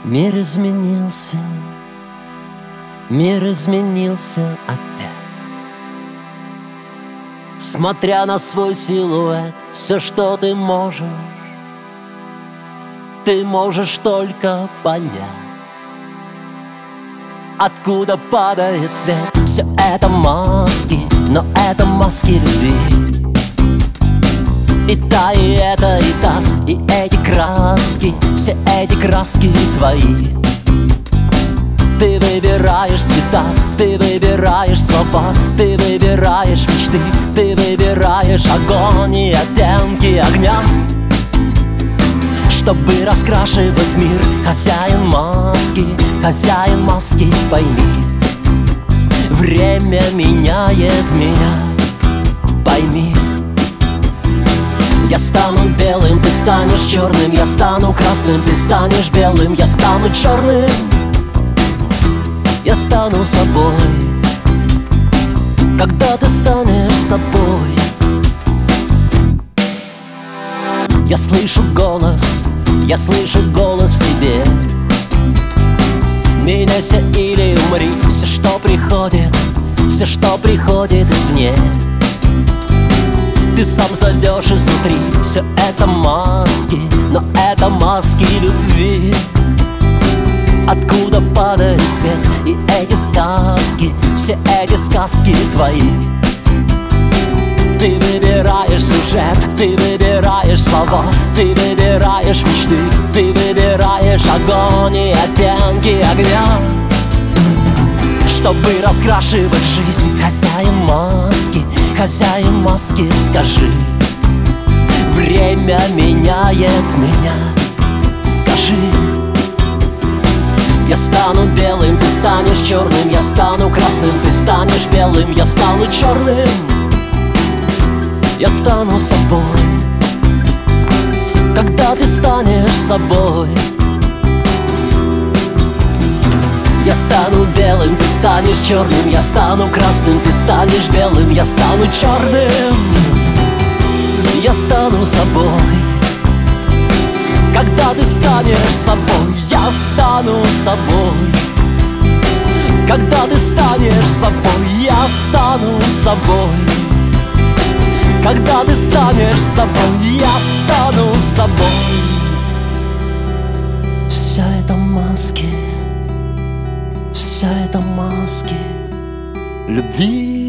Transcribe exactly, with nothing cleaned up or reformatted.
Мир изменился, мир изменился опять. Смотря на свой силуэт, все, что ты можешь, ты можешь только понять, откуда падает свет. Все это маски, но это маски любви. И та, и это, и та, и эти краски, все эти краски твои. Ты выбираешь цвета, ты выбираешь слова, ты выбираешь мечты, ты выбираешь огонь и оттенки огня, чтобы раскрашивать мир. Хозяин маски, хозяин маски, пойми, время меняет меня, пойми. Я стану белым, ты станешь черным, я стану красным, ты станешь белым, я стану черным, я стану собой, когда ты станешь собой. Я слышу голос, я слышу голос в себе. Меняйся или умри, все, что приходит, все, что приходит извне, ты сам зовешь изнутри. Все это маски, но это маски любви. Откуда падает свет, и эти сказки, все эти сказки твои. Ты выбираешь сюжет, ты выбираешь слова, ты выбираешь мечты, ты выбираешь огонь и оттенки огня, чтобы раскрашивать жизнь. Хозяин маски, хозяин маски, скажи, время меняет меня, скажи. Я стану белым, ты станешь черным, я стану красным, ты станешь белым, я стану черным, я стану собой, когда ты станешь собой. Я стану белым, ты станешь черным, я стану красным, ты станешь белым, я стану черным, я стану собой, когда ты станешь собой. Я стану собой, когда ты станешь собой. Я стану собой, когда ты станешь собой. Я стану собой. Все это маски, все это маски любви.